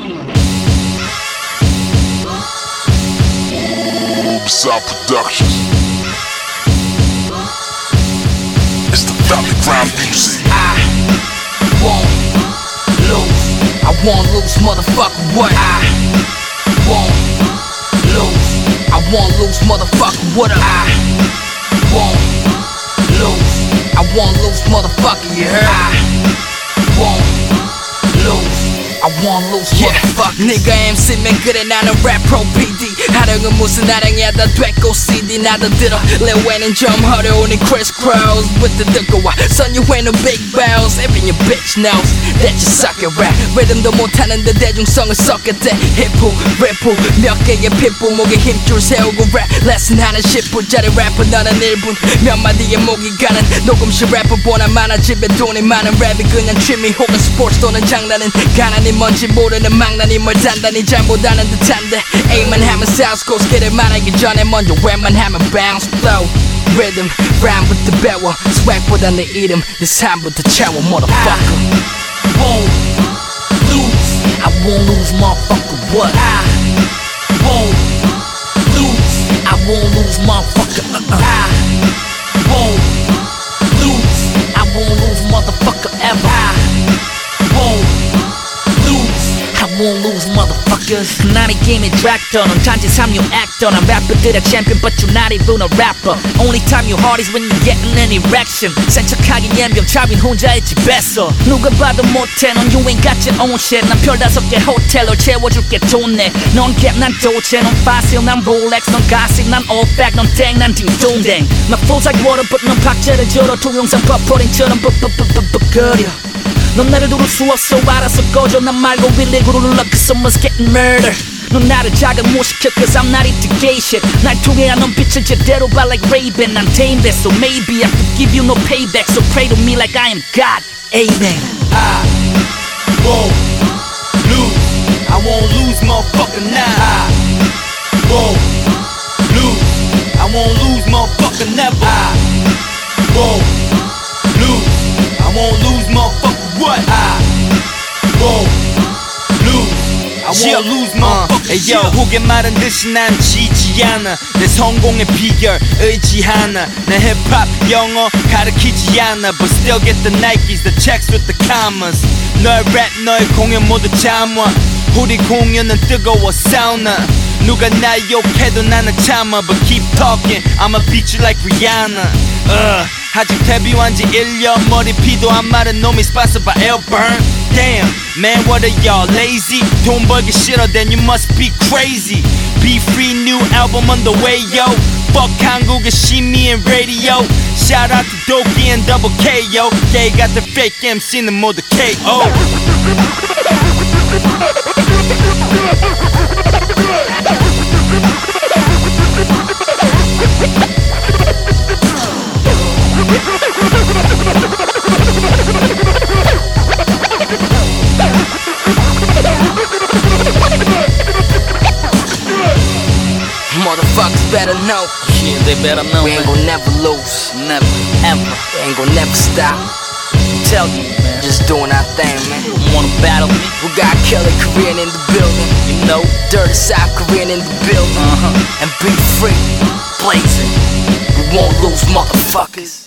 South Productions. It's the Valley Ground music. I won't lose. I won't lose, motherfucker. What? I won't lose. I won't lose, motherfucker. What? I won't lose. I won't lose, motherfucker. You heard? I won't lose. I won't lose, motherfucker. 네가 MC면 그래 나는 랩 프로 PD. 하령은 무슨 하령이야 다 됐고 CD 나도 들어. 레웨는 좀 어려우니 crisscross with the 듣고와. Son you ain't no big bells. Even your bitch knows that you suck at rap. 리듬도 못하는데 대중성을 썩겠대. 힙후 랩후 몇 개의 핏부 목에 힘줄 세우고 랩 레슨하는 10분짜리 래퍼 너는 1분 몇 마디의 목이 가는 녹음실 래퍼보다 많아. 집에 돈이 많은 랩이 그냥 취미 혹은 스포츠 또는 장난은 가난이 뭔지 모르는 망나니 뭘 단단히 잘못 아는 듯한데 A만 하면 South Coast 길을 말하기 전에 먼저 랩만 하면 bounce flow rhythm rhyme부터 배워 swag보다 내 이름 내 삶부터 채워 motherfucker. Won't lose. I won't lose motherfucker. What? I won't lose. I won't lose motherfucker. I won't lose. I won't lose motherfucker ever. I won't I won't lose, motherfuckers. 난 이 게임의 director, 넌 단지 3류 actor. 난 rapper들의 champion, but you're not even a rapper. Only time you hard is when you're getting an erection. 센 척하기 옌병 차빈 혼자의 집에서 누가 봐도 못해. 넌 you ain't got your own shit. 난 별 5개 호텔로 채워줄게 돈내. 넌 갭, 난 도체. 넌 파실, 난 롤렉스. 넌 가식, 난 all back. 넌 땡, 난 딩동댕. My flow's like water, but 넌 박자를 줄여. 동영상 버퍼링처럼 거려. 넌 나를 두를 수 없어. 알아서 꺼져. 난 말고 일일구를 눌러 cause someone's getting murdered. 넌 나를 작은 못 시켜 cause I'm not into gay shit. 날 통해 넌 빛을 제대로 봐 like Raven. 난 tamed it so maybe I could give you no payback. So pray to me like I am God. Amen. I won't lose. I won't lose motherfucker now. I won't lose. I won't lose motherfucker never. I won't lose. I won't lose motherfucker. What? I won't lose. I won't lose motherfucker. Yo, 후게 말한 듯이 난 지지 않아. 내 성공의 비결 의지하나. 내 힙합 영어 가르치지 않아. But still get the Nikes, the checks with the commas. 너의 랩 너의 공연 모두 참아. 우리 공연은 뜨거워 사우나. 누가 날 욕해도 나는 참아. But keep talking, I'ma beat you like Rihanna. 아직 데뷔한 지 1년 머리피도 안 마른 놈이 스폰서 by L-Burn. Damn, man, what are y'all, lazy? 돈 벌기 싫어, then you must be crazy. Be free, new album on the way, yo. Fuck 한국의 심의 and radio. Shout out to Doki and Double K, yo. They got the fake MC는 모두 KO. Motherfuckers better know. Yeah, they better know. We ain't gon' never lose. Never, ever. We ain't gon' never stop. Tell you, man. Just doing our thing, man. You wanna battle me? We got Killer Korean in the building. You know. Dirty South Korean in the building. Uh-huh. And be free, blazing. We won't lose, motherfuckers.